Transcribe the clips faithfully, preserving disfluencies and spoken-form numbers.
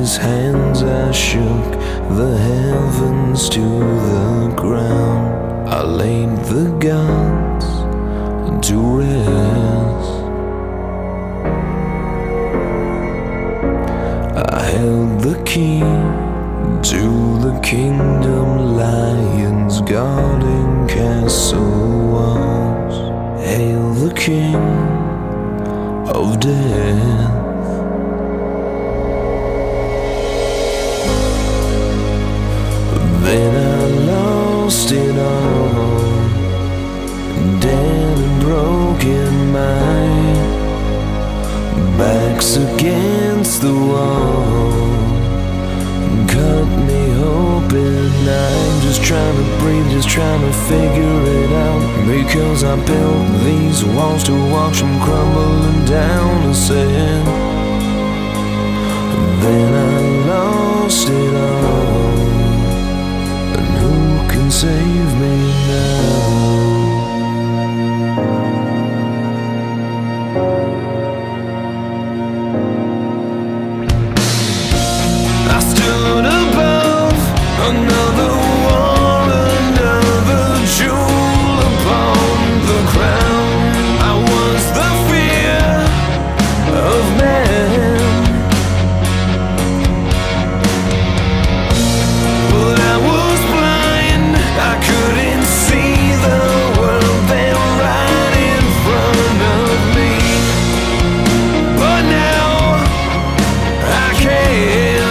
his hands I shook the heavens to the ground. I laid the gods to rest. I held the key to the kingdom, lions guarding castle walls. Hail the king of death. Then I lost it all, dead and broken, my back's against the wall, cut me open. I'm just trying to breathe, just trying to figure it out, because I built these walls to watch them crumbling down. I said, then I lost it all, and who can save me now? I stood above another war, another jewel upon the crown. I was the fear of man, but I was blind, I couldn't see the world there right in front of me. But now I can.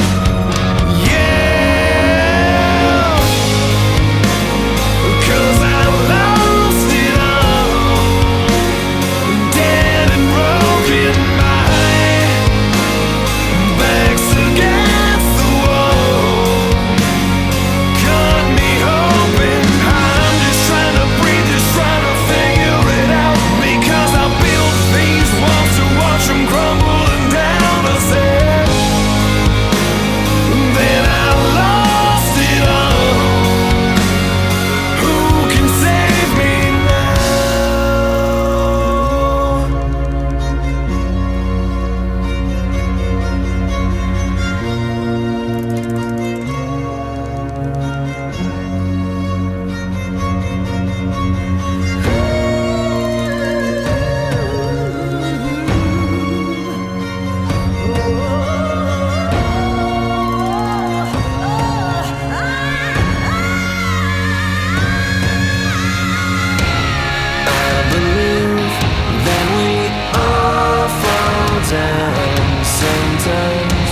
Sometimes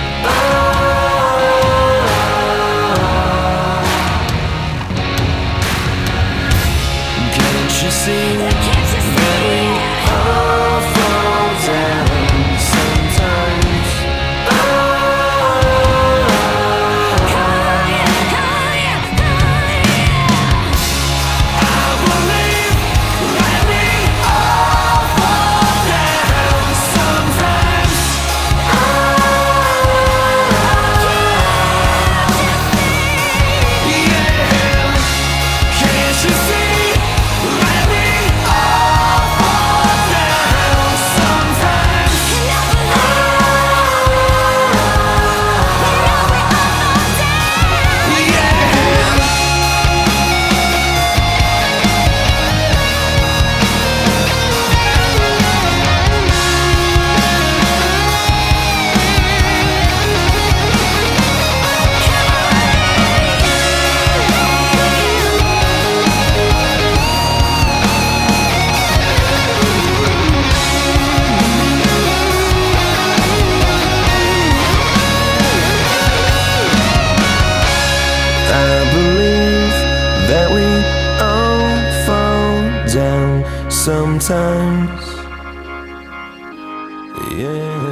can't you see that we all fall down sometimes? I believe that we all fall down sometimes. I believe that we all fall down sometimes. Yeah.